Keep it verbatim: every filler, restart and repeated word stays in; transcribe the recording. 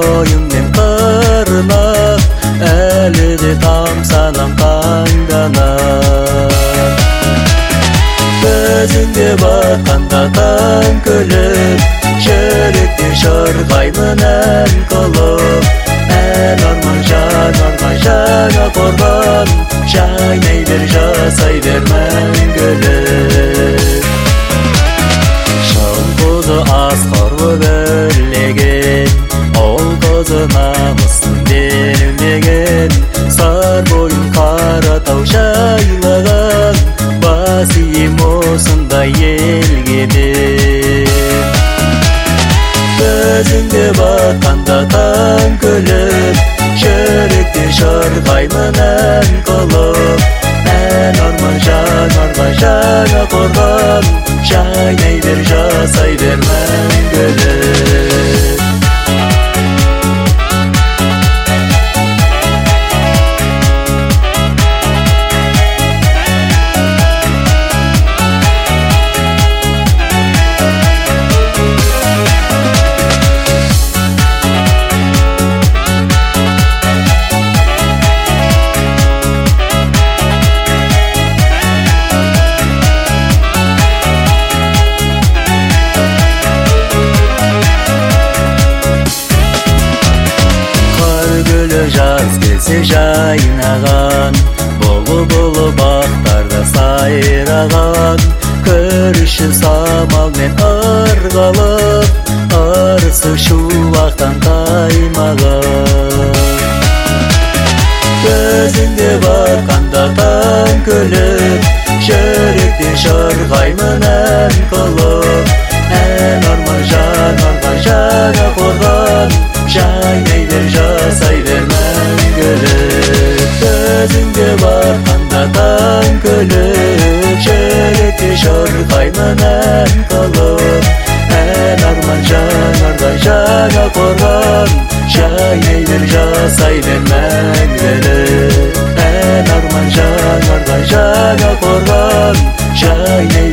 бойыңмен қырнап, әлі де тамсанам таңданам. Көзіңде батқанда таң күліп, жүректе шырқаймын ән қылып. Ән арман жанарға жаңа қорған, жайнай бер, жасай бер мәңгілік. Шын қозы асқар боп өрлеген, ол қозы намысын бермеген. Сар бойын Қаратау жайлаған, бас ием осындай елге мен. Көзіңде батқанда таң күліп, жүректе шырқаймын ән қылып. Ән арман жанарға жаңа қорған, жайнай бер, жасай бер мәңгілік. Жаз келсе жайнаған, бұлы-бұлы бақтарда сайраған. Көріші самалмен ырғалып, ырысы шуақтан таймаған. Көзіңде батқанда таң күліп, жүректе шырқаймын ән қылып. Ән арман жанарға жаңа қорған, жайнай бер, жасай бер мәңгілік. Көзіңде батқанда таң күліп, жүректе шырқаймын ән қылып. Ән арман жанарға жаңа қорған, жайнай бер, жасай бер мәңгілік. Ән арман жанарға жаңа қорған, жайнай